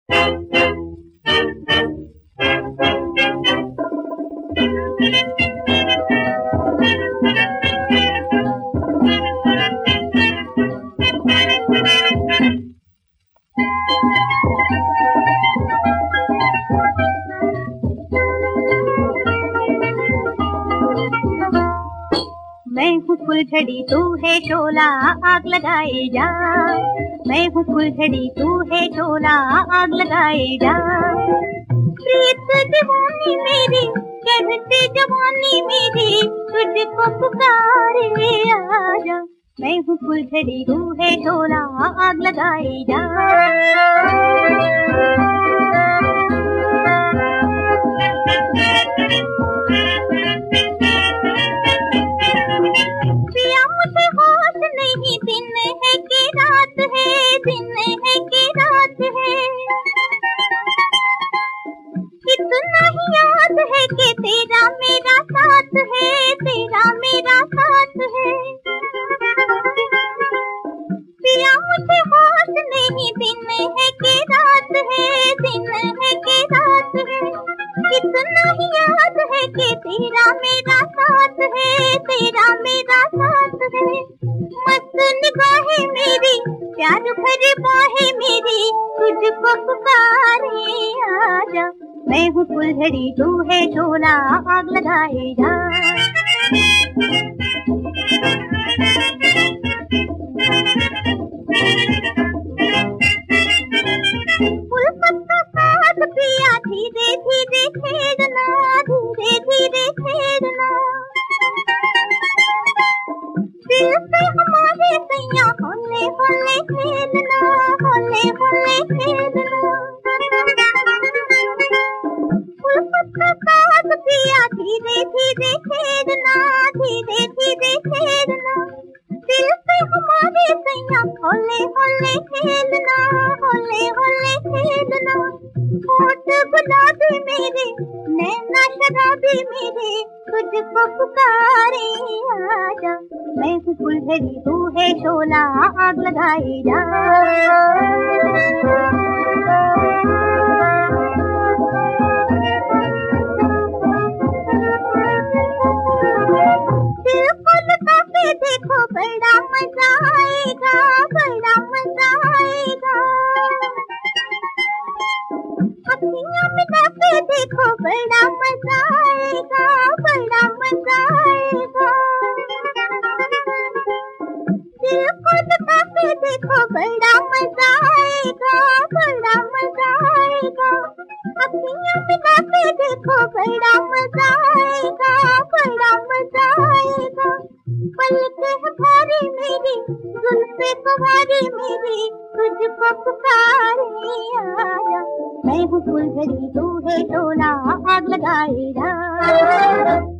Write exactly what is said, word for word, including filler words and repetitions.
मैं हूँ फुलझड़ी तू है शोला, आग लगाए जा। मैं हूँ फुलझड़ी तू है शोला, आग लगाए जा। प्रीत दीवानी मेरी कहते जवानी मेरी, तुझको पुकारे आजा। मैं हूँ फुलझड़ी तू है शोला, आग लगाए जा। पिया मुझे होश नहीं, दिन है कि रात है, दिन है कि रात है। कितना ही याद है कि तेरा मेरा साथ है, तेरा मेरा साथ है। पिया मुझे होश नहीं, दिन है कि रात है, दिन है कि रात है। कितना ही याद है कि तेरा मेरा साथ है, तेरा मेरा साथ है। मस्त निगाहें मेरी, प्यार भरी बाहें मेरी, तुझको पुकारे आजा। मैं हूँ फुलझड़ी तू है शोला, आग लगाए जा। फूल पत्ता साथ पिया, धीरे धीरे छेड़ना, धीरे धीरे छेड़ना। दिल से हमारे सैया होले होले खेलना, होले होले खेलना। फूल पत्ता साथ पिया, धीरे धीरे छेड़ना, धीरे धीरे छेड़ना। दिल से हमारे सैया होले होले खेलना, होले होले खेलना। होठ गुलाबी मेरे, नैना शराबी मेरे, तुझको पुकारे आजा। मैं हूँ फुलझड़ी तू है शोला, आग लगाए जा। दिल को लगा के देखो, बड़ा मजा आएगा, बड़ा मजा आएगा। अखियाँ मिला के देखो, बड़ा मजा आएगा, बड़ा मजा आएगा। दिल को लगा के देखो, बड़ा मजा आएगा, बड़ा मजा आएगा। अखियाँ मिला के देखो, बड़ा मजा आएगा, बड़ा मजा आएगा। पलकें हैं भारी मेरी, जुल्फे कुंवारी मेरी, तुझको पुकारे आजा। मैं हूँ फुलझड़ी तू है शोला, आग लगाए जा।